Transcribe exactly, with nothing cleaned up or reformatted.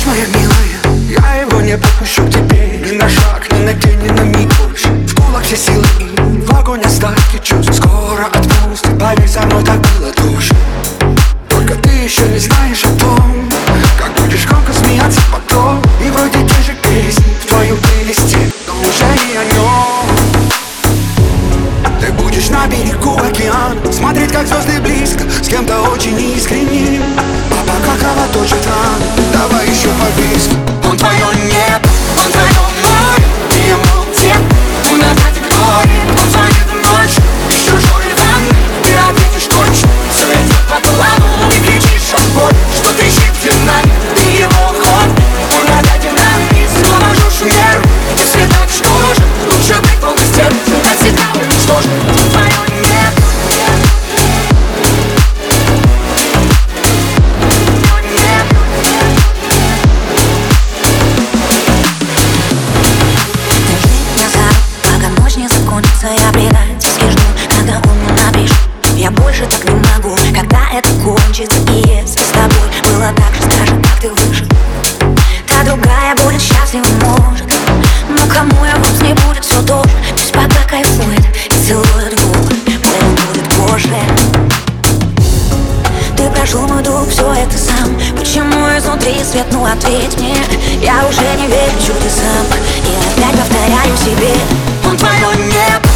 моя милая, я его не подпущу к тебе. Ни на шаг, ни на день, ни на миг больше. В кулак все силы и в огонь остатки чувств. Скоро отпусти, поверь, со мной так было тоже. Только ты еще не знаешь о том, как будешь громко смеяться потом. И вроде те же песни в твоем плейлисте, но уже не о нем. Ты будешь на берегу океана, смотреть, как звезды близко, с кем-то очень искренним. А пока кровоточит рана, давай еще по виску. Он твое небо, он твое море, ты ему тем, он опять горе. Он звонит ночью, из чужой ванны, ты ответишь точно. Все идет по плану, и кричишь от боли, что ты щит нами, ты его ход. Он опять нами, снова жжешь нервы. Если так, что же, лучше быть полностью, от себя уничтожить. Он твое небо. Я предательски жду, когда он мне напишет. Я больше так не могу, когда это кончится. И если с тобой было так же, скажи, как ты выжил. Та другая будет счастлива, может. Но кому я вру, с ней будет все тоже. Пусть пока кайфует и целует губы, больно будет позже. Ты прошел мой дух, все это сам. Почему изнутри свет, ну ответь мне. Я уже не верю чудесам и опять повторяю себе. Он твое небо.